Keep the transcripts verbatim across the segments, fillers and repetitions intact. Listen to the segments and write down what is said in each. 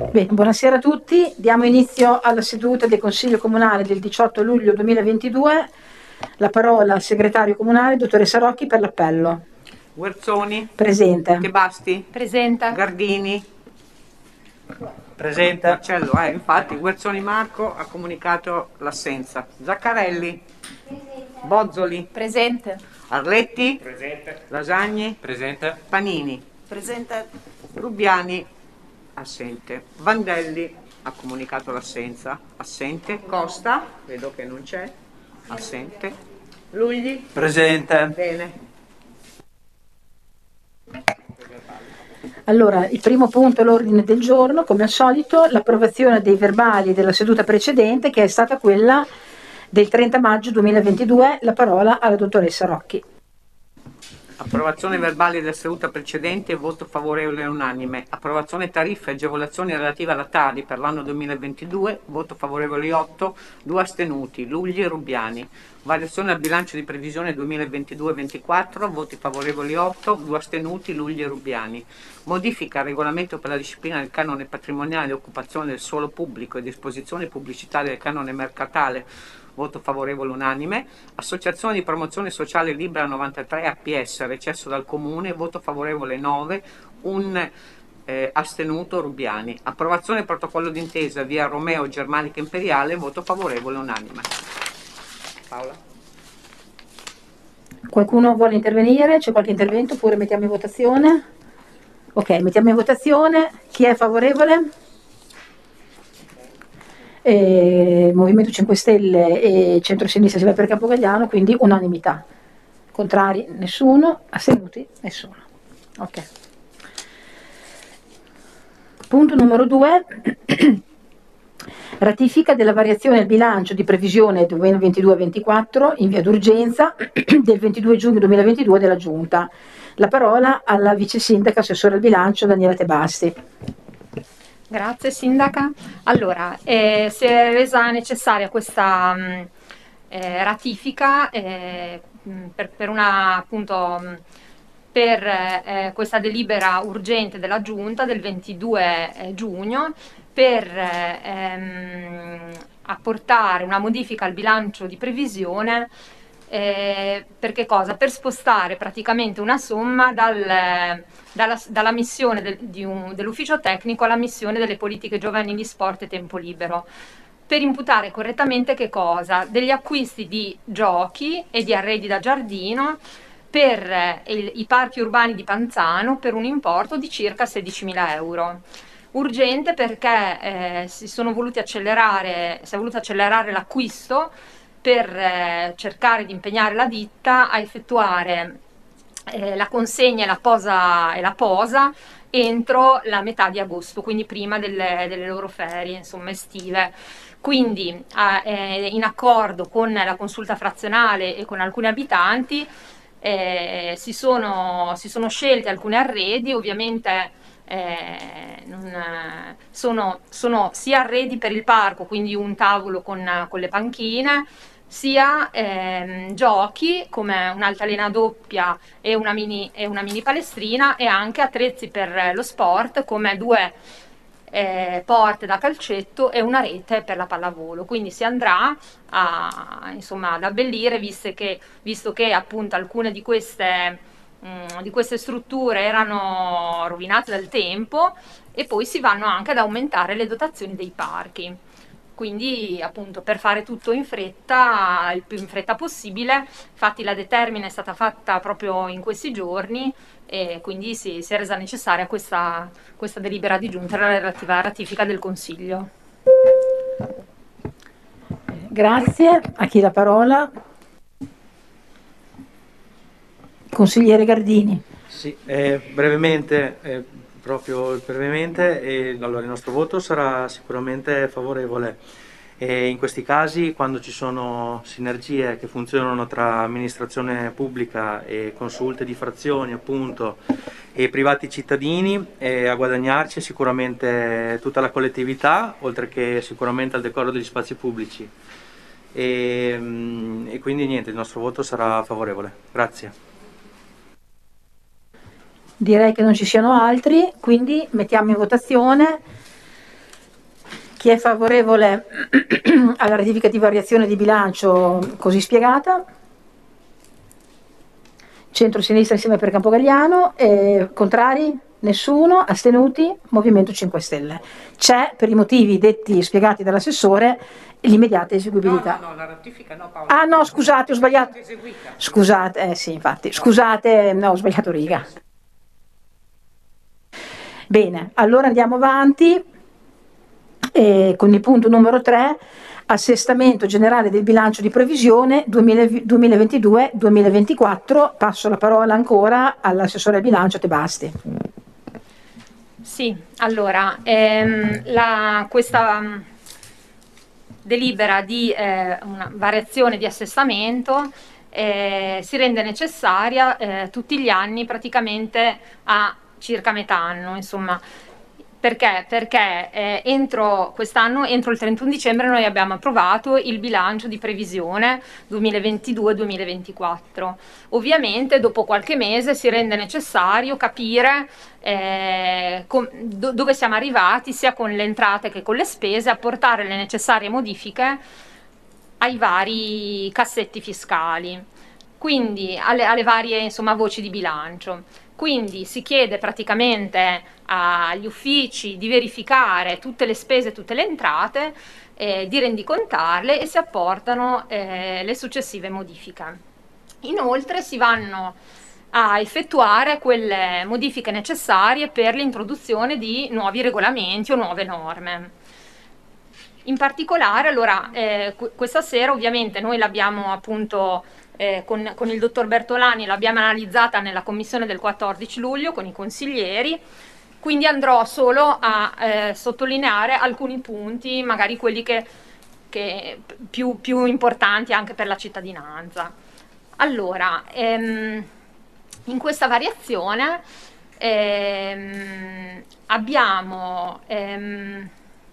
Bene, buonasera a tutti. Diamo inizio alla seduta del Consiglio Comunale del diciotto luglio duemilaventidue. La parola al segretario comunale, dottoressa Rocchi, per l'appello. Guerzoni. Presente. Chebasti. Presente. Gardini. Presente. Marcello, eh, infatti, Guerzoni Marco ha comunicato l'assenza. Zaccarelli. Presente. Bozzoli. Presente. Arletti. Presente. Lasagni. Presente. Panini. Presente. Rubiani. Assente. Vandelli ha comunicato l'assenza. Assente. Costa. Vedo che non c'è. Assente. Lugli. Presente. Bene. Allora, il primo punto all'ordine del giorno, come al solito, l'approvazione dei verbali della seduta precedente, che è stata quella del trenta maggio duemilaventidue. La parola alla dottoressa Rocchi. Approvazione verbale della seduta precedente, voto favorevole unanime. Approvazione tariffe e agevolazioni relative alla Tari per l'anno duemilaventidue, voto favorevole otto, due astenuti, Lugli e Rubiani. Variazione al bilancio di previsione duemilaventidue ventiquattro, voti favorevoli otto, due astenuti, Lugli e Rubiani. Modifica al regolamento per la disciplina del canone patrimoniale e occupazione del suolo pubblico e disposizioni pubblicitarie del canone mercatale, voto favorevole unanime. Associazione di promozione sociale Libera novantatré A P S, recesso dal comune, voto favorevole nove, un eh, astenuto Rubiani. Approvazione protocollo d'intesa via Romeo Germanica Imperiale, voto favorevole unanime. Paola. Qualcuno vuole intervenire? C'è qualche intervento oppure mettiamo in votazione? Ok, mettiamo in votazione. Chi è favorevole? Eh, Movimento cinque Stelle e Centrosinistra si va per Campogalliano, quindi unanimità. Contrari nessuno, astenuti nessuno. Ok. Punto numero due. Ratifica della variazione del bilancio di previsione duemilaventidue ventiquattro in via d'urgenza del ventidue giugno duemilaventidue della Giunta. La parola alla vice sindaca assessore al bilancio Daniela Tebasti. Grazie Sindaca. Allora, eh, si è resa necessaria questa mh, eh, ratifica eh, mh, per, per una appunto mh, per eh, questa delibera urgente della Giunta del ventidue eh, giugno per eh, ehm, apportare una modifica al bilancio di previsione. Eh, per che cosa? Per spostare praticamente una somma dal, dalla, dalla missione del, di un, dell'ufficio tecnico alla missione delle politiche giovanili, sport e tempo libero, per imputare correttamente che cosa? Degli acquisti di giochi e di arredi da giardino per eh, il, i parchi urbani di Panzano per un importo di circa sedicimila euro. Urgente perché eh, si sono voluti accelerare, si è voluto accelerare l'acquisto per eh, cercare di impegnare la ditta a effettuare eh, la consegna e la posa, e la posa entro la metà di agosto, quindi prima delle, delle loro ferie insomma estive. Quindi eh, in accordo con la consulta frazionale e con alcuni abitanti eh, si, sono, si sono scelti alcuni arredi, ovviamente Eh, non, sono, sono sia arredi per il parco, quindi un tavolo con, con le panchine, sia ehm, giochi come un'altalena doppia e una, mini, e una mini palestrina, e anche attrezzi per lo sport come due eh, porte da calcetto e una rete per la pallavolo. Quindi si andrà a, insomma, ad abbellire, visto che, visto che appunto alcune di queste di queste strutture erano rovinate dal tempo, e poi si vanno anche ad aumentare le dotazioni dei parchi. Quindi appunto per fare tutto in fretta, il più in fretta possibile. Infatti la determina è stata fatta proprio in questi giorni e quindi si, si è resa necessaria questa, questa delibera di giunta relativa alla ratifica del Consiglio. Grazie. A chi la parola? Consigliere Gardini. Sì, eh, brevemente, eh, proprio brevemente, eh, allora il nostro voto sarà sicuramente favorevole. E in questi casi, quando ci sono sinergie che funzionano tra amministrazione pubblica e consulte di frazioni, appunto, e privati cittadini, eh, a guadagnarci è sicuramente tutta la collettività, oltre che sicuramente al decoro degli spazi pubblici. E, e quindi niente, il nostro voto sarà favorevole. Grazie. Direi che non ci siano altri, quindi mettiamo in votazione Chi è favorevole alla ratifica di variazione di bilancio così spiegata? Centro-sinistra insieme per Campogalliano. Eh, contrari? Nessuno. Astenuti? Movimento cinque Stelle. C'è, per i motivi detti spiegati dall'assessore, l'immediata eseguibilità. No, no, no, la ratifica no, Paola. Ah no, scusate, ho sbagliato. Scusate, eh sì, infatti, scusate, no, ho sbagliato riga. Bene, allora andiamo avanti eh, con il punto numero tre, assestamento generale del bilancio di previsione duemilaventidue duemilaventiquattro. Passo la parola ancora all'assessore al bilancio Tebasti. Sì, allora, ehm, la, questa um, delibera di eh, una variazione di assestamento eh, si rende necessaria eh, tutti gli anni, praticamente a circa metà anno, insomma. Perché? Perché eh, entro quest'anno, entro il trentuno dicembre, noi abbiamo approvato il bilancio di previsione duemilaventidue duemilaventiquattro. Ovviamente dopo qualche mese si rende necessario capire eh, do dove siamo arrivati, sia con le entrate che con le spese, apportare le necessarie modifiche ai vari cassetti fiscali, quindi alle, alle varie insomma, voci di bilancio. Quindi si chiede praticamente agli uffici di verificare tutte le spese e tutte le entrate, eh, di rendicontarle e si apportano eh, le successive modifiche. Inoltre si vanno a effettuare quelle modifiche necessarie per l'introduzione di nuovi regolamenti o nuove norme. In particolare, allora, eh, questa sera ovviamente noi l'abbiamo appunto eh, con, con il dottor Bertolani, l'abbiamo analizzata nella commissione del quattordici luglio con i consiglieri, quindi andrò solo a eh, sottolineare alcuni punti, magari quelli che, che più, più importanti anche per la cittadinanza. Allora, ehm, in questa variazione ehm, abbiamo... Ehm,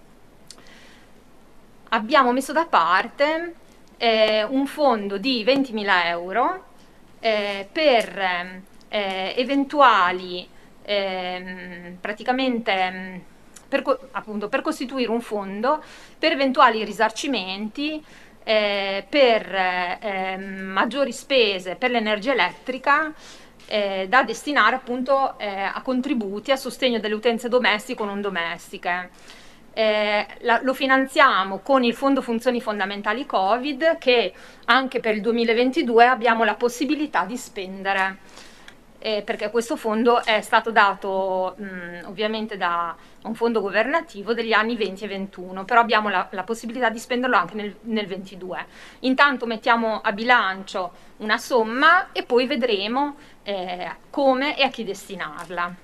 abbiamo messo da parte eh, un fondo di ventimila euro eh, per eh, eventuali, eh, praticamente, per, appunto, per costituire un fondo per eventuali risarcimenti, eh, per eh, maggiori spese per l'energia elettrica, eh, da destinare appunto eh, a contributi a sostegno delle utenze domestiche o non domestiche. Eh, la, lo finanziamo con il Fondo Funzioni Fondamentali Covid, che anche per il duemilaventidue abbiamo la possibilità di spendere, eh, perché questo fondo è stato dato mh, ovviamente da un fondo governativo degli anni venti e ventuno, però abbiamo la, la possibilità di spenderlo anche nel, nel ventidue. Intanto mettiamo a bilancio una somma e poi vedremo eh, come e a chi destinarla.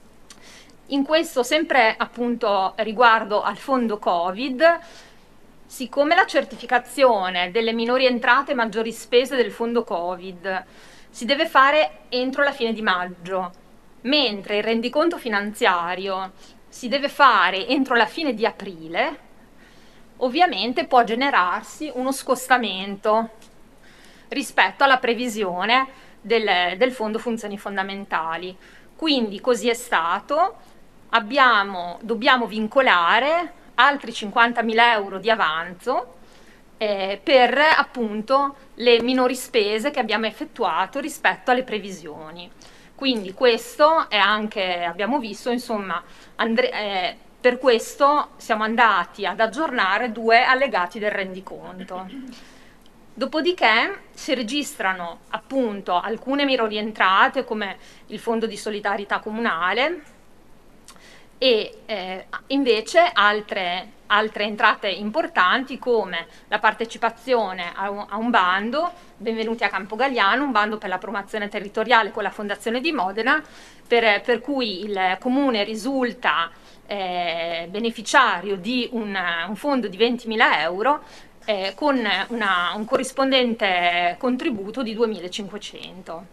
In questo, sempre appunto riguardo al fondo Covid, siccome la certificazione delle minori entrate e maggiori spese del fondo Covid si deve fare entro la fine di maggio, mentre il rendiconto finanziario si deve fare entro la fine di aprile, ovviamente può generarsi uno scostamento rispetto alla previsione del, del fondo funzioni fondamentali. Quindi così è stato. Abbiamo, dobbiamo vincolare altri cinquantamila euro di avanzo eh, per appunto le minori spese che abbiamo effettuato rispetto alle previsioni. Quindi questo è anche, abbiamo visto, insomma, andre, eh, per questo siamo andati ad aggiornare due allegati del rendiconto. Dopodiché si registrano appunto alcune minori entrate come il fondo di solidarietà comunale, e eh, invece altre, altre entrate importanti come la partecipazione a un, a un bando, benvenuti a Campogalliano, un bando per la promozione territoriale con la Fondazione di Modena, per, per cui il Comune risulta eh, beneficiario di un, un fondo di ventimila euro eh, con una, un corrispondente contributo di duemilacinquecento.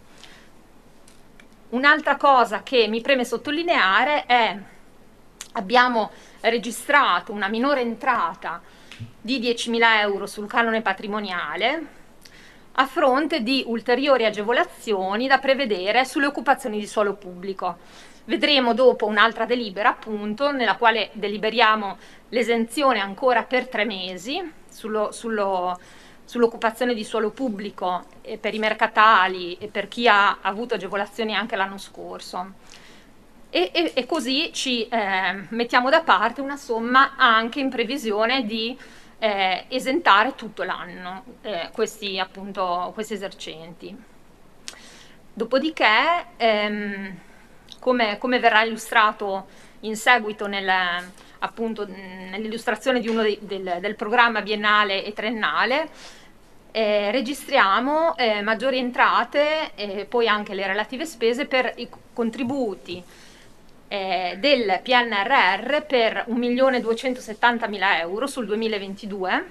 Un'altra cosa che mi preme sottolineare è abbiamo registrato una minore entrata di diecimila euro sul canone patrimoniale a fronte di ulteriori agevolazioni da prevedere sulle occupazioni di suolo pubblico. Vedremo dopo un'altra delibera, appunto, nella quale deliberiamo l'esenzione ancora per tre mesi sullo, sullo, sull'occupazione di suolo pubblico e per i mercatali e per chi ha avuto agevolazioni anche l'anno scorso. E, e, e così ci eh, mettiamo da parte una somma anche in previsione di eh, esentare tutto l'anno eh, questi, appunto, questi esercenti. Dopodiché, ehm, come, come verrà illustrato in seguito nel, appunto, nell'illustrazione di uno dei, del, del programma biennale e triennale, eh, registriamo eh, maggiori entrate e poi anche le relative spese per i contributi eh, del P N R R per un milione duecentosettantamila euro sul duemilaventidue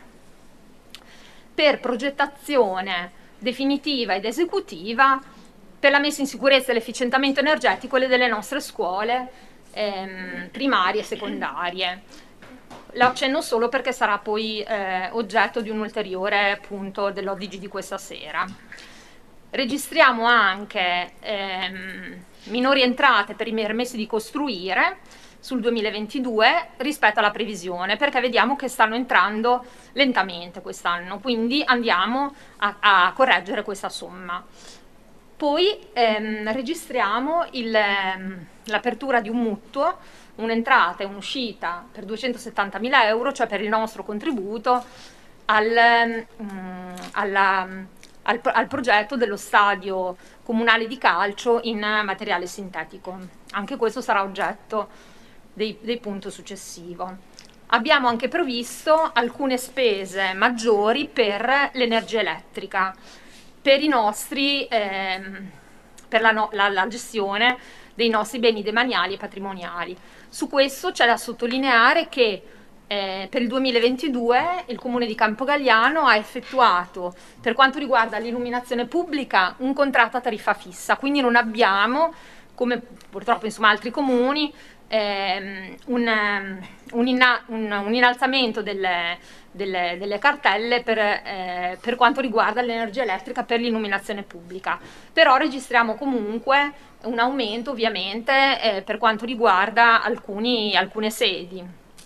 per progettazione definitiva ed esecutiva per la messa in sicurezza e l'efficientamento energetico delle nostre scuole ehm, primarie e secondarie. Lo accenno solo perché sarà poi eh, oggetto di un ulteriore punto dell'O D G di questa sera. Registriamo anche ehm, minori entrate per i permessi di costruire sul duemilaventidue rispetto alla previsione, perché vediamo che stanno entrando lentamente quest'anno, quindi andiamo a, a correggere questa somma. Poi ehm, registriamo ehm, l'apertura di un mutuo, un'entrata e un'uscita per duecentosettantamila euro, cioè per il nostro contributo al, um, alla, al, al progetto dello stadio comunale di calcio in materiale sintetico. Anche questo sarà oggetto dei, dei punti successivo. Abbiamo anche previsto alcune spese maggiori per l'energia elettrica, per i nostri, ehm, per la, no, la, la gestione dei nostri beni demaniali e patrimoniali. Su questo c'è da sottolineare che eh, per il duemilaventidue il Comune di Campogalliano ha effettuato, per quanto riguarda l'illuminazione pubblica, un contratto a tariffa fissa, quindi non abbiamo, come purtroppo insomma altri comuni, ehm, un, un, inna, un, un innalzamento delle, delle, delle cartelle per, eh, per quanto riguarda l'energia elettrica per l'illuminazione pubblica. Però registriamo comunque un aumento ovviamente eh, per quanto riguarda alcuni, alcune sedi.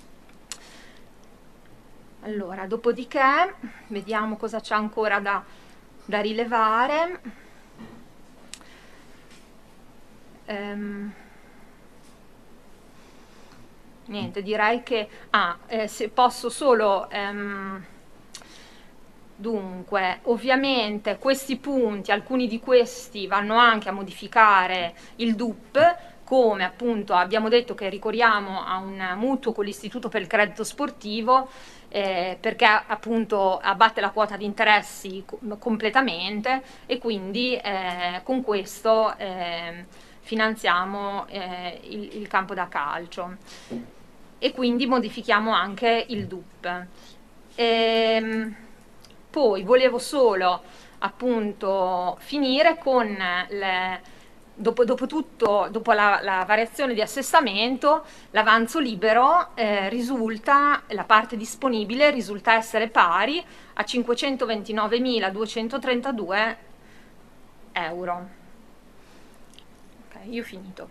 Allora, dopodiché vediamo cosa c'è ancora da, da rilevare. Ehm, niente, direi che ah, eh, se posso solo ehm, dunque, ovviamente questi punti, alcuni di questi vanno anche a modificare il D U P, come appunto abbiamo detto che ricorriamo a un mutuo con l'Istituto per il Credito Sportivo, eh, perché appunto abbatte la quota di interessi co completamente e quindi eh, con questo eh, finanziamo eh, il, il campo da calcio e quindi modifichiamo anche il D U P. Ehm, Poi volevo solo appunto finire con le, dopo, dopo tutto, dopo la, la variazione di assestamento, l'avanzo libero eh, risulta, la parte disponibile risulta essere pari a cinquecentoventinovemiladuecentotrentadue euro. Ok, io ho finito.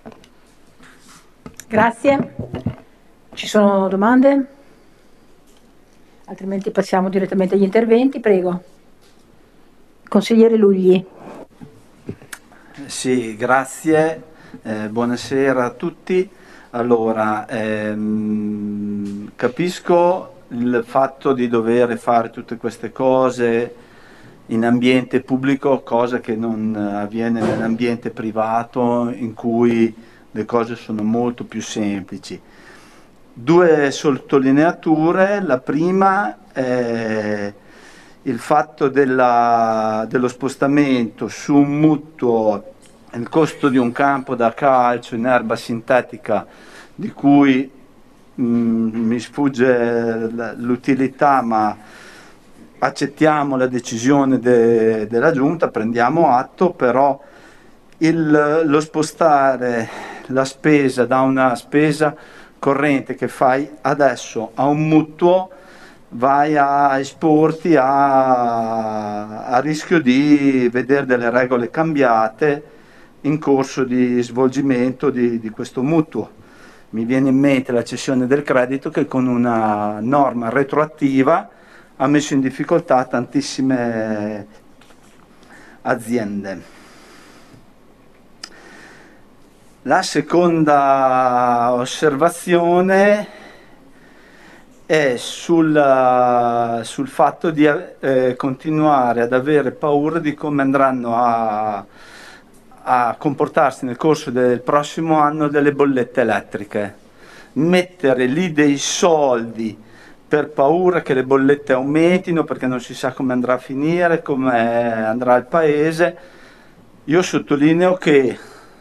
Grazie. Ci sono domande? Altrimenti passiamo direttamente agli interventi, prego. Consigliere Lugli. Sì, grazie, eh, buonasera a tutti. Allora, ehm, capisco il fatto di dover fare tutte queste cose in ambiente pubblico, cosa che non avviene nell'ambiente privato in cui le cose sono molto più semplici. Due sottolineature, la prima è il fatto della, dello spostamento su un mutuo, il costo di un campo da calcio in erba sintetica di cui mh, mi sfugge l'utilità, ma accettiamo la decisione de, della Giunta, prendiamo atto, però il, lo spostare la spesa da una spesa corrente che fai adesso a un mutuo, vai a esporti a, a rischio di vedere delle regole cambiate in corso di svolgimento di, di questo mutuo. Mi viene in mente la cessione del credito che con una norma retroattiva ha messo in difficoltà tantissime aziende. La seconda osservazione è sul, sul fatto di eh, continuare ad avere paura di come andranno a, a comportarsi nel corso del prossimo anno delle bollette elettriche. Mettere lì dei soldi per paura che le bollette aumentino, perché non si sa come andrà a finire, come andrà il paese. Io sottolineo che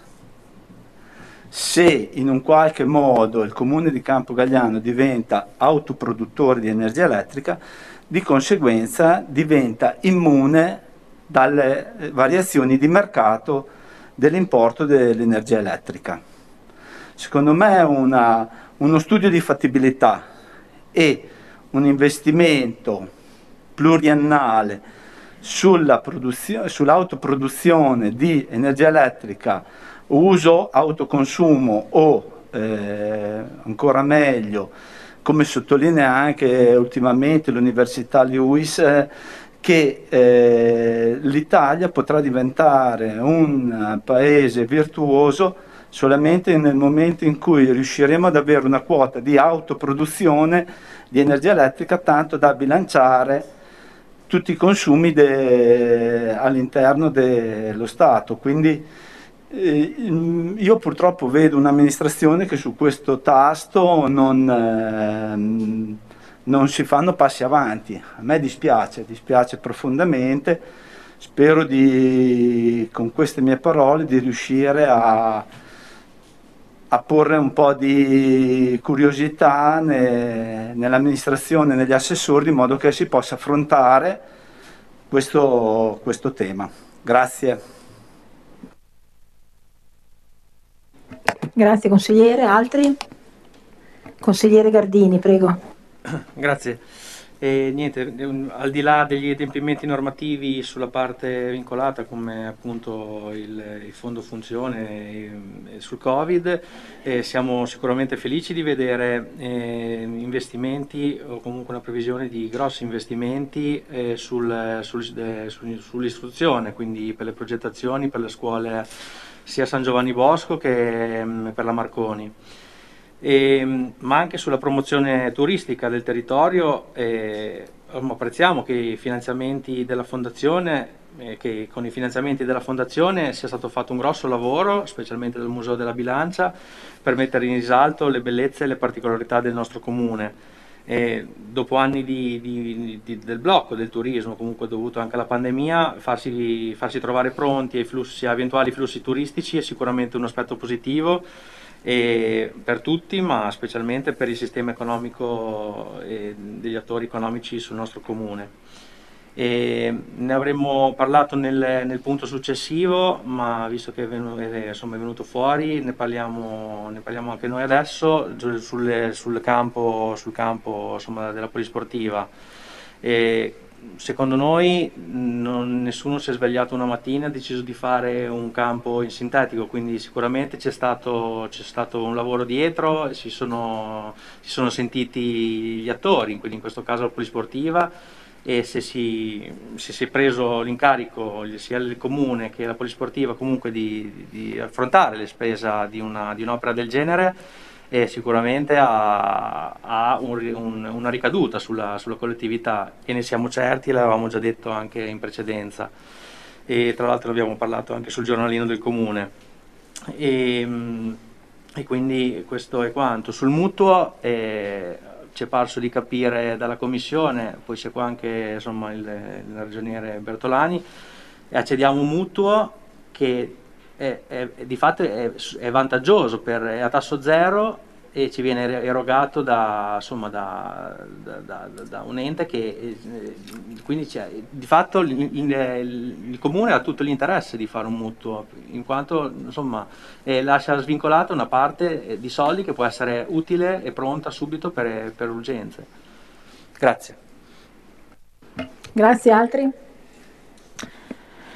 se in un qualche modo il comune di Campogalliano diventa autoproduttore di energia elettrica, di conseguenza diventa immune dalle variazioni di mercato dell'importo dell'energia elettrica. Secondo me una, uno studio di fattibilità e un investimento pluriennale sulla produzio- sull'autoproduzione di energia elettrica, uso, autoconsumo o eh, ancora meglio, come sottolinea anche ultimamente l'Università Lewis, eh, che eh, l'Italia potrà diventare un paese virtuoso solamente nel momento in cui riusciremo ad avere una quota di autoproduzione di energia elettrica tanto da bilanciare tutti i consumi all'interno dello Stato. Quindi eh, io purtroppo vedo un'amministrazione che su questo tasto non, eh, non si fanno passi avanti. A me dispiace, dispiace profondamente. Spero di, con queste mie parole, di riuscire a a porre un po' di curiosità ne, nell'amministrazione, negli assessori, in modo che si possa affrontare questo, questo tema. Grazie. Grazie consigliere. Altri? Consigliere Gardini, prego. Grazie. E niente, al di là degli adempimenti normativi sulla parte vincolata come appunto il, il fondo funzione e, e sul Covid, eh, siamo sicuramente felici di vedere eh, investimenti o comunque una previsione di grossi investimenti eh, sul, sul, eh, sul, sull'istruzione, quindi per le progettazioni, per le scuole sia San Giovanni Bosco che mh, per la Marconi. E, ma anche sulla promozione turistica del territorio. Eh, apprezziamo che i finanziamenti della fondazione eh, che con i finanziamenti della fondazione sia stato fatto un grosso lavoro, specialmente dal Museo della Bilancia, per mettere in risalto le bellezze e le particolarità del nostro comune. E dopo anni di, di, di, del blocco del turismo, comunque dovuto anche alla pandemia, farsi, farsi trovare pronti ai flussi, a eventuali flussi turistici è sicuramente un aspetto positivo, e per tutti, ma specialmente per il sistema economico e degli attori economici sul nostro comune. E ne avremmo parlato nel, nel punto successivo, ma visto che è venuto, insomma, è venuto fuori, ne parliamo, ne parliamo anche noi adesso sul, sul campo, sul campo insomma, della polisportiva. E secondo noi non, nessuno si è svegliato una mattina e ha deciso di fare un campo in sintetico, quindi sicuramente c'è stato, c'è stato un lavoro dietro, si sono, si sono sentiti gli attori, quindi in questo caso la polisportiva, e se si, se si è preso l'incarico sia il comune che la polisportiva comunque di, di affrontare le spese di, una, di un'opera del genere, e sicuramente ha, ha un, un, una ricaduta sulla, sulla collettività, e ne siamo certi, l'avevamo già detto anche in precedenza, e tra l'altro abbiamo parlato anche sul giornalino del comune, e, e quindi questo è quanto. Sul mutuo eh, ci è parso di capire dalla commissione, poi c'è qua anche insomma, il, il ragioniere Bertolani, e accediamo a un mutuo che È, è, di fatto è, è vantaggioso, per, è a tasso zero e ci viene erogato da, insomma, da, da, da, da un ente che eh, quindi di fatto il, il, il comune ha tutto l'interesse di fare un mutuo, in quanto insomma, eh, lascia svincolata una parte di soldi che può essere utile e pronta subito per, per urgenze. Grazie. Grazie. Altri?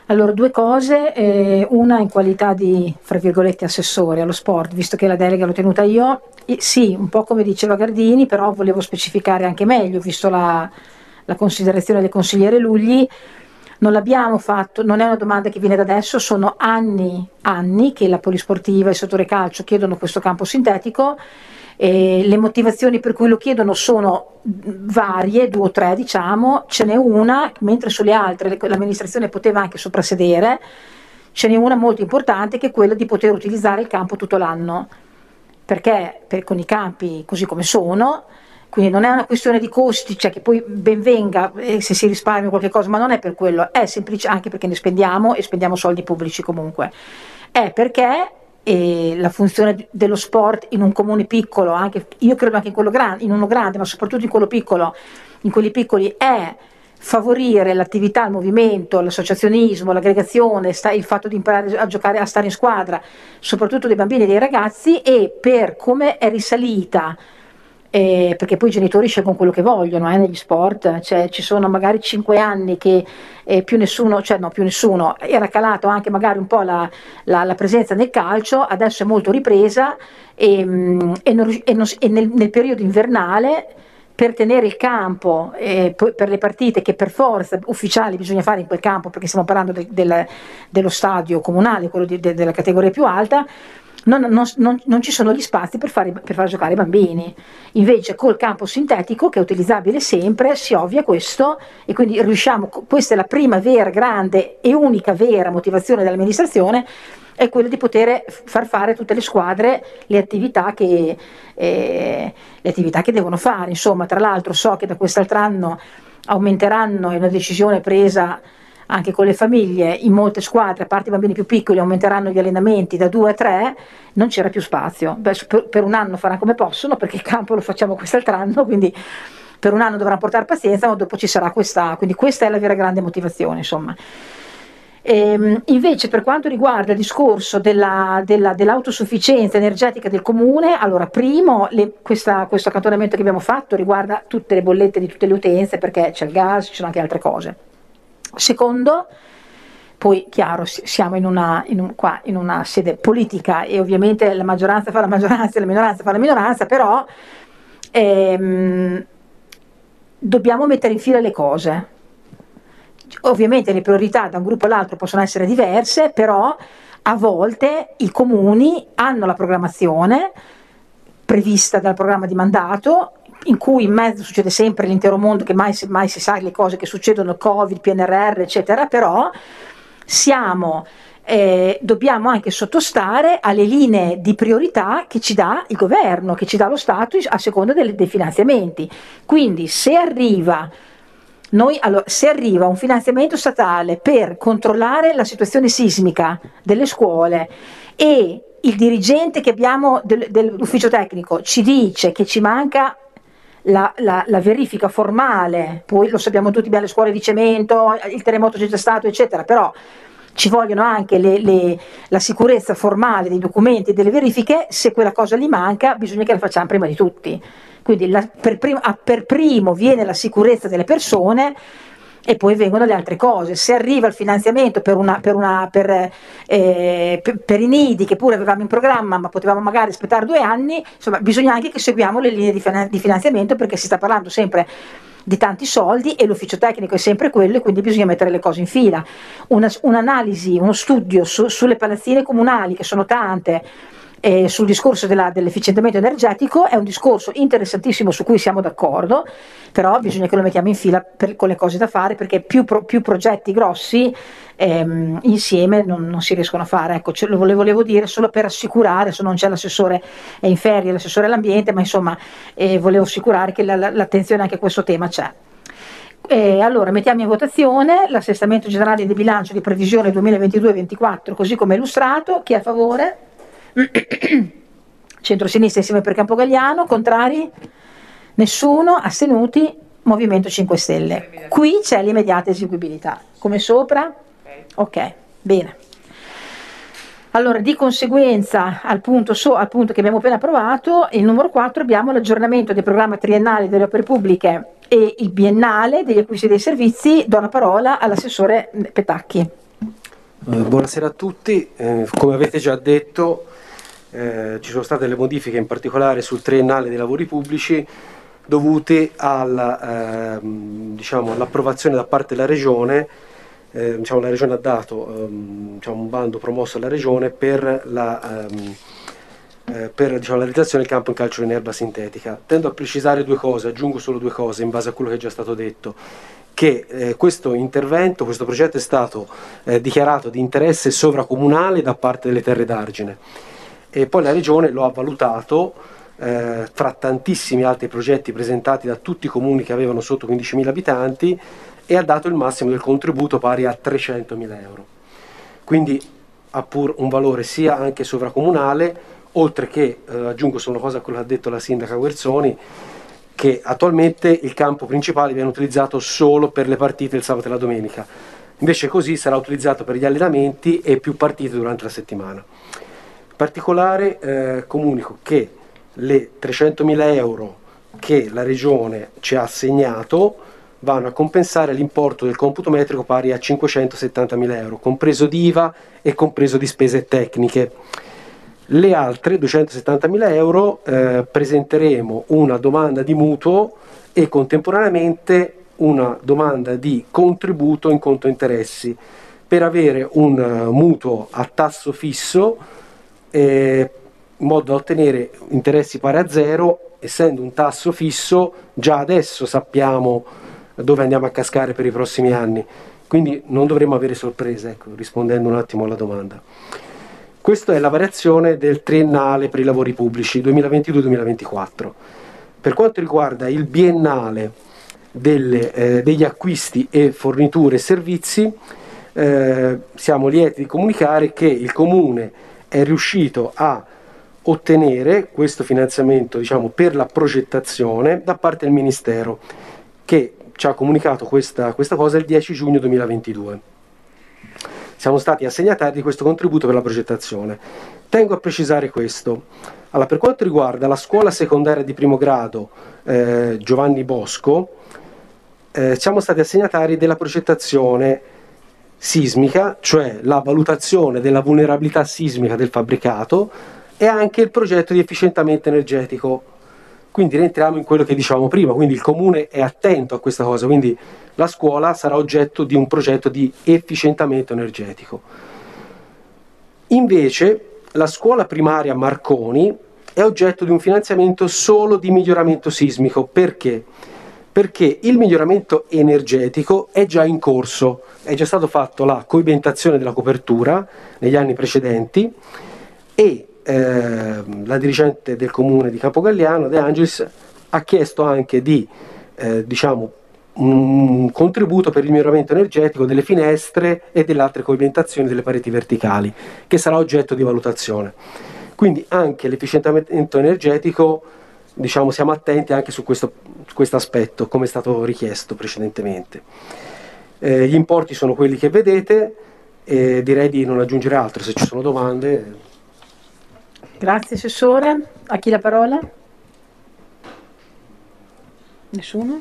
Allora, due cose, eh, una in qualità di, fra virgolette, assessore allo sport, visto che la delega l'ho tenuta io, e sì, un po' come diceva Gardini, però volevo specificare anche meglio, visto la, la considerazione del consigliere Lugli. Non l'abbiamo fatto, non è una domanda che viene da adesso, sono anni, anni che la polisportiva e il settore calcio chiedono questo campo sintetico. Eh, le motivazioni per cui lo chiedono sono varie, due o tre diciamo, ce n'è una, mentre sulle altre l'amministrazione poteva anche soprassedere, ce n'è una molto importante che è quella di poter utilizzare il campo tutto l'anno, perché per, con i campi così come sono, quindi non è una questione di costi, cioè che poi ben venga eh, se si risparmia qualche cosa, ma non è per quello, è semplice anche perché ne spendiamo e spendiamo soldi pubblici comunque, è perché e la funzione dello sport in un comune piccolo, anche, io credo anche in quello grande, in uno grande, ma soprattutto in quello piccolo, in quelli piccoli, è favorire l'attività, il movimento, l'associazionismo, l'aggregazione, sta, il fatto di imparare a giocare, a stare in squadra, soprattutto dei bambini e dei ragazzi, e per come è risalita, eh, perché poi i genitori scelgono quello che vogliono eh, negli sport, cioè ci sono magari cinque anni che eh, più nessuno, cioè no più nessuno, era calato anche magari un po' la, la, la presenza nel calcio, adesso è molto ripresa e, e, non, e, non, e nel, nel periodo invernale per tenere il campo eh, per le partite che per forza ufficiali bisogna fare in quel campo, perché stiamo parlando de, del, dello stadio comunale, quello di, de, della categoria più alta, Non, non, non, non ci sono gli spazi per, fare, per far giocare i bambini. Invece col campo sintetico, che è utilizzabile sempre, si ovvia questo e quindi riusciamo, questa è la prima vera, grande e unica vera motivazione dell'amministrazione, è quella di poter far fare a tutte le squadre le attività che, eh, le attività che devono fare. Insomma, tra l'altro so che da quest'altro anno aumenteranno, è una decisione presa anche con le famiglie, in molte squadre, a parte i bambini più piccoli, aumenteranno gli allenamenti da due a tre, non c'era più spazio. Beh, per, per un anno faranno come possono, perché il campo lo facciamo quest'altro anno, quindi per un anno dovranno portare pazienza, ma dopo ci sarà questa, quindi questa è la vera grande motivazione, insomma. E, invece per quanto riguarda il discorso della, della, dell'autosufficienza energetica del comune, allora primo le, questa, questo accantonamento che abbiamo fatto riguarda tutte le bollette di tutte le utenze, perché c'è il gas, ci sono anche altre cose. Secondo, poi chiaro, siamo in una, in un, qua, in una sede politica e ovviamente la maggioranza fa la maggioranza e la minoranza fa la minoranza, però ehm, dobbiamo mettere in fila le cose. Ovviamente le priorità da un gruppo all'altro possono essere diverse, però a volte i comuni hanno la programmazione prevista dal programma di mandato, in cui in mezzo succede sempre l'intero mondo, che mai, mai si sa le cose che succedono, Covid, P N R R, eccetera, però siamo, eh, dobbiamo anche sottostare alle linee di priorità che ci dà il governo, che ci dà lo Stato a seconda dei, dei finanziamenti. Quindi se arriva, noi, allora, se arriva un finanziamento statale per controllare la situazione sismica delle scuole e il dirigente che abbiamo del, dell'ufficio tecnico ci dice che ci manca La, la, la verifica formale, poi lo sappiamo tutti bene, le scuole di cemento, il terremoto c'è già stato eccetera, però ci vogliono anche le, le, la sicurezza formale dei documenti e delle verifiche. Se quella cosa gli manca bisogna che la facciamo prima di tutti, quindi la, per, prim, ah, per primo viene la sicurezza delle persone e poi vengono le altre cose. Se arriva il finanziamento per, una, per, una, per, eh, per, per i nidi, che pure avevamo in programma ma potevamo magari aspettare due anni, insomma bisogna anche che seguiamo le linee di, di finanziamento, perché si sta parlando sempre di tanti soldi e l'ufficio tecnico è sempre quello, e quindi bisogna mettere le cose in fila. Una, un'analisi, uno studio su, sulle palazzine comunali, che sono tante, Eh, sul discorso della, dell'efficientamento energetico, è un discorso interessantissimo su cui siamo d'accordo, però bisogna che lo mettiamo in fila per, con le cose da fare, perché più, pro, più progetti grossi ehm, insieme non, non si riescono a fare. Ecco, ce lo volevo dire solo per assicurare, se non c'è l'assessore è in ferie, l'assessore all'ambiente, ma insomma eh, volevo assicurare che la, la, l'attenzione anche a questo tema c'è. E allora mettiamo in votazione l'assestamento generale di bilancio di previsione duemilaventidue ventiquattro così come illustrato. Chi è a favore? Centrosinistra insieme per Campogalliano. Contrari? Nessuno. Astenuti? Movimento cinque Stelle. Qui c'è l'immediata eseguibilità come sopra. Ok, bene. Allora, di conseguenza al punto, so, al punto che abbiamo appena approvato, il numero quattro, abbiamo l'aggiornamento del programma triennale delle opere pubbliche e il biennale degli acquisti dei servizi. Do la parola all'assessore Petacchi. Eh, buonasera a tutti, eh, come avete già detto eh, ci sono state delle modifiche in particolare sul triennale dei lavori pubblici dovute alla, ehm, diciamo, all'approvazione da parte della Regione. Eh, diciamo, la Regione ha dato ehm, diciamo, un bando promosso alla Regione per la, ehm, eh, per, diciamo, la realizzazione del campo in calcio in erba sintetica. Tendo a precisare due cose, aggiungo solo due cose in base a quello che è già stato detto, che eh, questo intervento, questo progetto è stato eh, dichiarato di interesse sovracomunale da parte delle Terre d'Argine e poi la Regione lo ha valutato eh, fra tantissimi altri progetti presentati da tutti i comuni che avevano sotto quindicimila abitanti e ha dato il massimo del contributo pari a trecentomila euro. Quindi ha pur un valore sia anche sovracomunale, oltre che, eh, aggiungo solo una cosa a quello che ha detto la sindaca Guerzoni, che attualmente il campo principale viene utilizzato solo per le partite il sabato e la domenica, invece così sarà utilizzato per gli allenamenti e più partite durante la settimana. In particolare eh, comunico che le trecentomila euro che la Regione ci ha assegnato vanno a compensare l'importo del computo metrico pari a cinquecentosettantamila euro, compreso di I V A e compreso di spese tecniche. Le altre duecentosettantamila euro eh, presenteremo una domanda di mutuo e contemporaneamente una domanda di contributo in conto interessi per avere un uh, mutuo a tasso fisso eh, in modo da ottenere interessi pari a zero. Essendo un tasso fisso, già adesso sappiamo dove andiamo a cascare per i prossimi anni, quindi non dovremo avere sorprese, ecco, rispondendo un attimo alla domanda. Questa è la variazione del triennale per i lavori pubblici duemilaventidue duemilaventiquattro. Per quanto riguarda il biennale delle, eh, degli acquisti e forniture e servizi, eh, siamo lieti di comunicare che il Comune è riuscito a ottenere questo finanziamento, diciamo, per la progettazione da parte del Ministero, che ci ha comunicato questa, questa cosa il dieci giugno duemilaventidue. Siamo stati assegnatari di questo contributo per la progettazione. Tengo a precisare questo. Allora, per quanto riguarda la scuola secondaria di primo grado eh, Giovanni Bosco, eh, siamo stati assegnatari della progettazione sismica, cioè la valutazione della vulnerabilità sismica del fabbricato e anche il progetto di efficientamento energetico. Quindi rientriamo in quello che dicevamo prima, quindi il Comune è attento a questa cosa, quindi la scuola sarà oggetto di un progetto di efficientamento energetico. Invece la scuola primaria Marconi è oggetto di un finanziamento solo di miglioramento sismico. Perché? Perché il miglioramento energetico è già in corso, è già stato fatto la coibentazione della copertura negli anni precedenti e Eh, la dirigente del comune di Capogalliano, De Angelis, ha chiesto anche di eh, diciamo, un contributo per il miglioramento energetico delle finestre e delle altre coibentazioni delle pareti verticali, che sarà oggetto di valutazione. Quindi anche l'efficientamento energetico, diciamo, siamo attenti anche su questo, su questo aspetto, come è stato richiesto precedentemente. Eh, gli importi sono quelli che vedete e direi di non aggiungere altro. Se ci sono domande. Grazie Assessore. A chi la parola? Nessuno?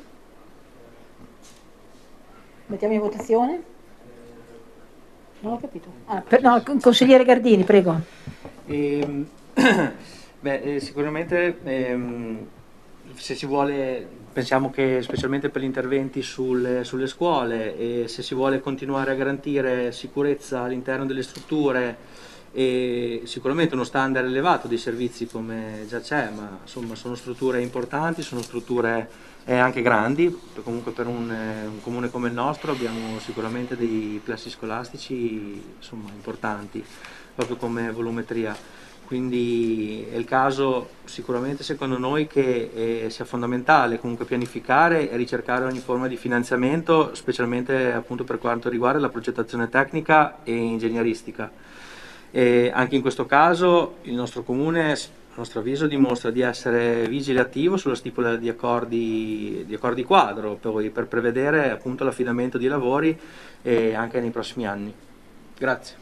Mettiamo in votazione? Non ho capito. Ah, per, no, consigliere Gardini, prego. E, beh, eh, sicuramente ehm, se si vuole, pensiamo che specialmente per gli interventi sul, sulle scuole, e se si vuole continuare a garantire sicurezza all'interno delle strutture e sicuramente uno standard elevato dei servizi come già c'è, ma insomma sono strutture importanti, sono strutture eh, anche grandi, comunque per un, eh, un comune come il nostro abbiamo sicuramente dei plessi scolastici insomma importanti, proprio come volumetria, quindi è il caso sicuramente secondo noi che eh, sia fondamentale comunque pianificare e ricercare ogni forma di finanziamento, specialmente appunto per quanto riguarda la progettazione tecnica e ingegneristica. E anche in questo caso il nostro comune, a nostro avviso, dimostra di essere vigile e attivo sulla stipula di accordi, di accordi quadro poi per prevedere appunto l'affidamento di lavori eh, anche nei prossimi anni. Grazie.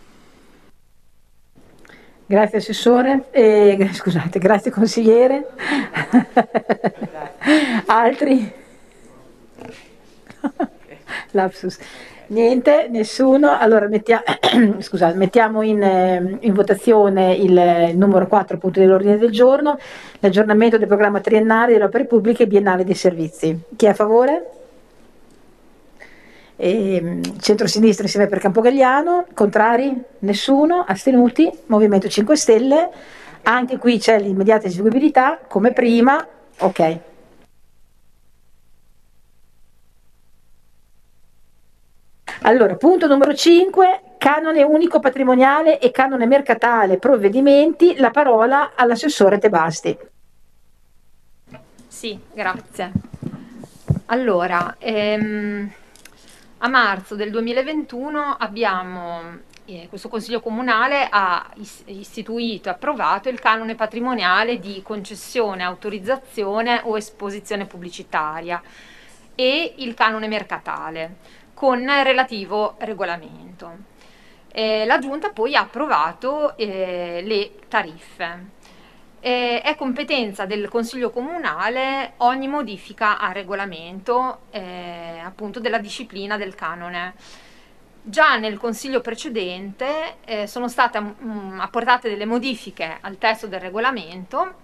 Grazie Assessore, eh, scusate, grazie Consigliere. Altri? Lapsus. Niente, nessuno. Allora mettia- scusate, mettiamo in, eh, in votazione il, il numero quattro appunto dell'ordine del giorno, l'aggiornamento del programma triennale delle opere pubbliche e biennale dei servizi. Chi è a favore? E, centro-sinistra insieme per Campogalliano, contrari? Nessuno, astenuti? Movimento cinque Stelle. Anche qui c'è l'immediata eseguibilità, come prima. Ok. Allora, punto numero cinque, canone unico patrimoniale e canone mercatale, provvedimenti, la parola all'assessore Tebasti. Sì, grazie. Allora, ehm, a marzo del duemilaventuno abbiamo, eh, questo Consiglio Comunale ha is- istituito e approvato il canone patrimoniale di concessione, autorizzazione o esposizione pubblicitaria e il canone mercatale con relativo regolamento. Eh, la Giunta poi ha approvato eh, le tariffe. Eh, è competenza del Consiglio Comunale ogni modifica a regolamento eh, appunto della disciplina del canone. Già nel Consiglio precedente eh, sono state mh, apportate delle modifiche al testo del regolamento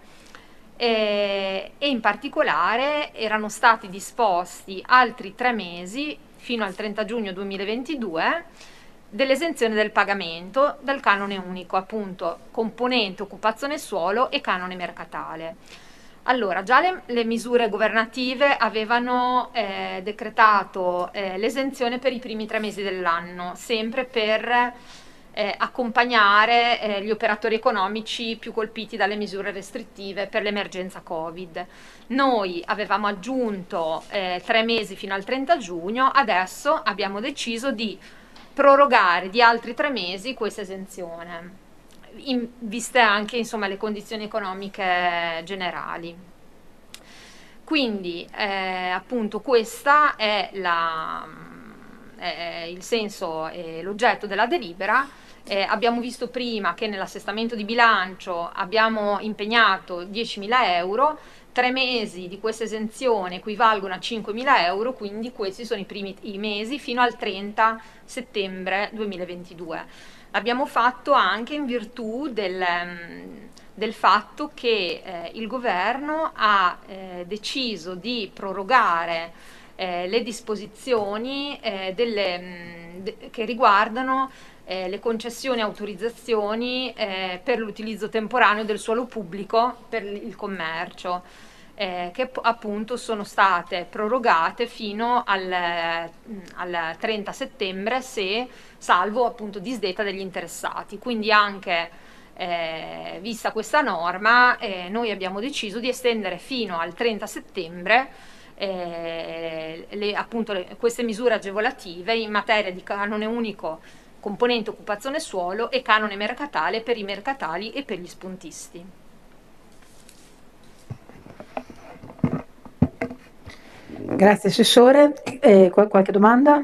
eh, e in particolare erano stati disposti altri tre mesi fino al trenta giugno duemilaventidue dell'esenzione del pagamento del canone unico, appunto componente occupazione suolo e canone mercatale. Allora, già le, le misure governative avevano eh, decretato eh, l'esenzione per i primi tre mesi dell'anno, sempre per eh, accompagnare eh, gli operatori economici più colpiti dalle misure restrittive per l'emergenza Covid. Noi avevamo aggiunto eh, tre mesi fino al trenta giugno, adesso abbiamo deciso di prorogare di altri tre mesi questa esenzione, in, viste anche insomma le condizioni economiche generali. Quindi eh, appunto questa è, la, è il senso e l'oggetto della delibera. Eh, abbiamo visto prima che nell'assestamento di bilancio abbiamo impegnato diecimila euro, tre mesi di questa esenzione equivalgono a cinquemila euro, quindi questi sono i primi i mesi fino al trenta settembre duemilaventidue. L'abbiamo fatto anche in virtù del, del fatto che eh, il governo ha eh, deciso di prorogare eh, le disposizioni eh, delle, mh, de, che riguardano Eh, le concessioni e autorizzazioni eh, per l'utilizzo temporaneo del suolo pubblico per il commercio, eh, che appunto sono state prorogate fino al, al trenta settembre, se salvo appunto disdetta degli interessati. Quindi anche eh, vista questa norma eh, noi abbiamo deciso di estendere fino al trenta settembre eh, le, appunto le, queste misure agevolative in materia di canone unico componente occupazione suolo e canone mercatale per i mercatali e per gli spuntisti. Grazie Assessore. Eh, qual- qualche domanda?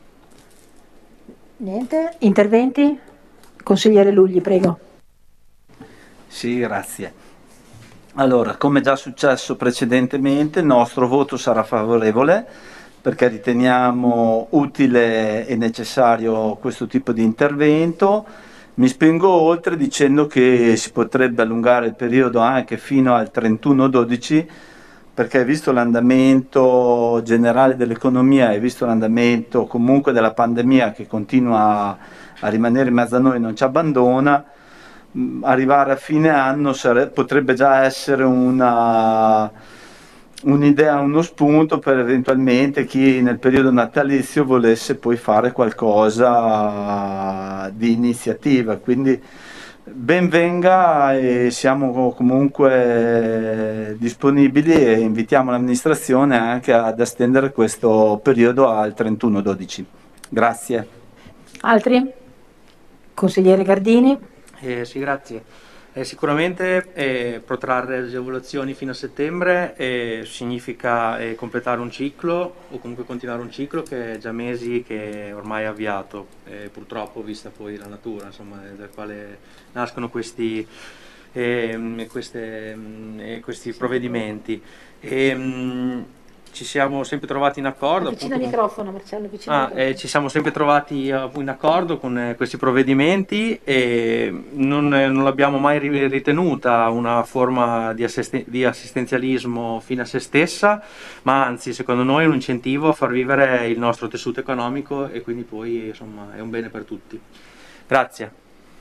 Niente? Interventi? Consigliere Lugli, prego. Sì, grazie. Allora, come già successo precedentemente, il nostro voto sarà favorevole perché riteniamo utile e necessario questo tipo di intervento. Mi spingo oltre dicendo che si potrebbe allungare il periodo anche fino al trentuno dodici, perché visto l'andamento generale dell'economia e visto l'andamento comunque della pandemia che continua a rimanere in mezzo a noi e non ci abbandona, arrivare a fine anno sare- potrebbe già essere una un'idea, uno spunto per eventualmente chi nel periodo natalizio volesse poi fare qualcosa di iniziativa. Quindi ben venga e siamo comunque disponibili e invitiamo l'amministrazione anche ad estendere questo periodo al trentuno dodici. Grazie. Altri? Consigliere Gardini? Eh, sì, grazie. Eh, sicuramente eh, protrarre le agevolazioni fino a settembre eh, significa eh, completare un ciclo o comunque continuare un ciclo che è già mesi che ormai è avviato, eh, purtroppo vista poi la natura insomma, dal quale nascono questi, eh, queste, eh, questi provvedimenti. E, mh, ci siamo sempre trovati in accordo. Vicino appunto, al microfono, Marcello, vicino ah, al microfono. eh, ci siamo sempre trovati eh, in accordo con eh, questi provvedimenti e non, eh, non l'abbiamo mai ri- ritenuta una forma di, assisten- di assistenzialismo fine a se stessa, ma anzi secondo noi è un incentivo a far vivere il nostro tessuto economico e quindi poi insomma è un bene per tutti. Grazie.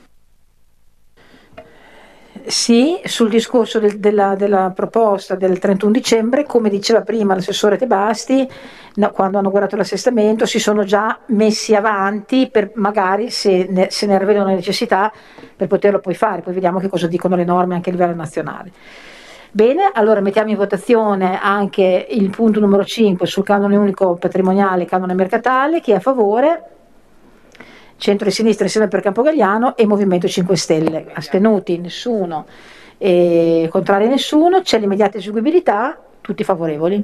Sì, sul discorso del- della, della proposta del trentuno dicembre, come diceva prima l'assessore Tebasti, no, quando hanno guardato l'assestamento si sono già messi avanti per magari se ne, se ne vedono la necessità per poterlo poi fare, poi vediamo che cosa dicono le norme anche a livello nazionale. Bene, allora mettiamo in votazione anche il punto numero cinque sul canone unico patrimoniale, canone mercatale. Chi è a favore? Centro e sinistra insieme per Campogalliano e Movimento cinque Stelle. Astenuti? Nessuno. E contrari nessuno. C'è l'immediata eseguibilità. Tutti favorevoli.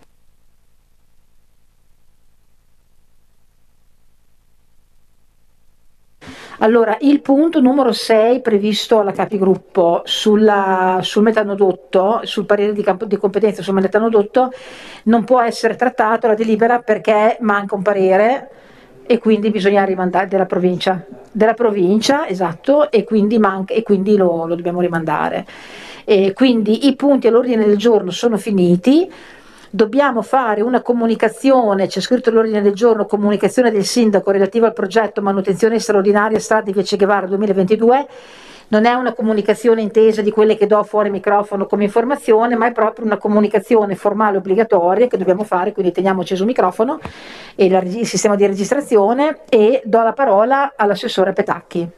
Allora, il punto numero sei previsto alla capigruppo sulla, sul metanodotto, sul parere di, campo, di competenza sul metanodotto, non può essere trattato la delibera perché manca un parere e quindi bisogna rimandare della provincia, della provincia, esatto, e quindi, manca, e quindi lo, lo dobbiamo rimandare. E quindi i punti all'ordine del giorno sono finiti. Dobbiamo fare una comunicazione, c'è scritto all'ordine del giorno, comunicazione del sindaco relativa al progetto manutenzione straordinaria strade Via Che Guevara duemilaventidue. Non è una comunicazione intesa di quelle che do fuori microfono come informazione, ma è proprio una comunicazione formale obbligatoria che dobbiamo fare, quindi teniamo acceso il microfono e la, il sistema di registrazione e do la parola all'assessore Petacchi.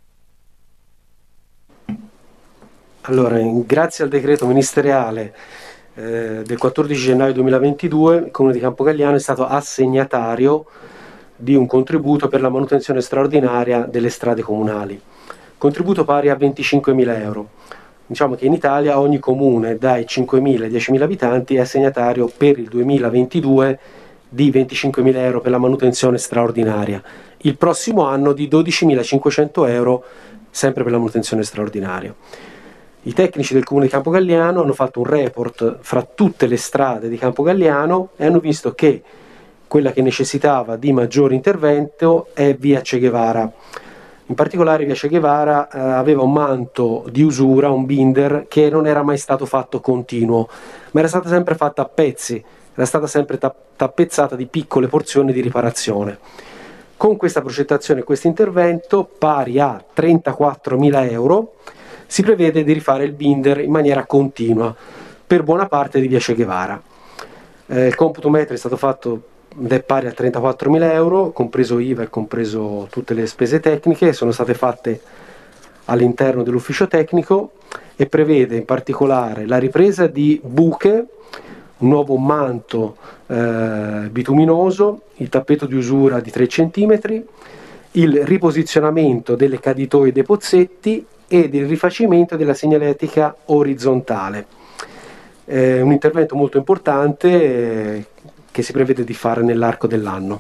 Allora, grazie al decreto ministeriale eh, del quattordici gennaio duemilaventidue, il Comune di Campogalliano è stato assegnatario di un contributo per la manutenzione straordinaria delle strade comunali. Contributo pari a venticinquemila euro. Diciamo che in Italia ogni comune dai cinquemila ai diecimila abitanti è assegnatario per il duemilaventidue di venticinquemila euro per la manutenzione straordinaria. Il prossimo anno di dodicimilacinquecento euro sempre per la manutenzione straordinaria. I tecnici del Comune di Campogalliano hanno fatto un report fra tutte le strade di Campogalliano e hanno visto che quella che necessitava di maggiore intervento è Via Che Guevara. In particolare Via Che Guevara eh, aveva un manto di usura, un binder, che non era mai stato fatto continuo, ma era stata sempre fatta a pezzi, era stata sempre ta- tappezzata di piccole porzioni di riparazione. Con questa progettazione e questo intervento, pari a trentaquattromila euro, si prevede di rifare il binder in maniera continua per buona parte di Via Che Guevara. Eh, il computo metro è stato fatto ed è pari a trentaquattromila euro, compreso I V A e compreso tutte le spese tecniche, sono state fatte all'interno dell'ufficio tecnico e prevede in particolare la ripresa di buche, un nuovo manto eh, bituminoso, il tappeto di usura di tre centimetri, il riposizionamento delle caditoie dei pozzetti ed il rifacimento della segnaletica orizzontale. È un intervento molto importante eh, che si prevede di fare nell'arco dell'anno.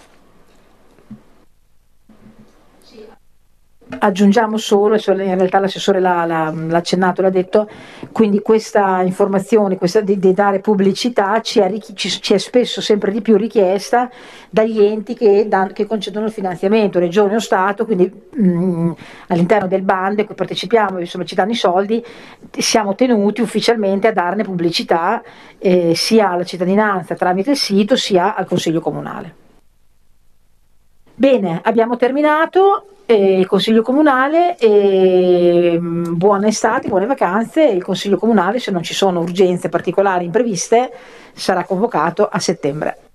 Aggiungiamo solo, in realtà l'assessore l'ha, l'ha, l'ha accennato, l'ha detto, quindi questa informazione, questa di, di dare pubblicità ci è, ci, ci è spesso sempre di più richiesta dagli enti che, dan, che concedono il finanziamento, regione o Stato, quindi mh, all'interno del bando a cui partecipiamo, insomma ci danno i soldi, siamo tenuti ufficialmente a darne pubblicità eh, sia alla cittadinanza tramite il sito sia al Consiglio Comunale. Bene, abbiamo terminato. Il Consiglio Comunale, e buona estate, buone vacanze. Il Consiglio Comunale, se non ci sono urgenze particolari impreviste, sarà convocato a settembre.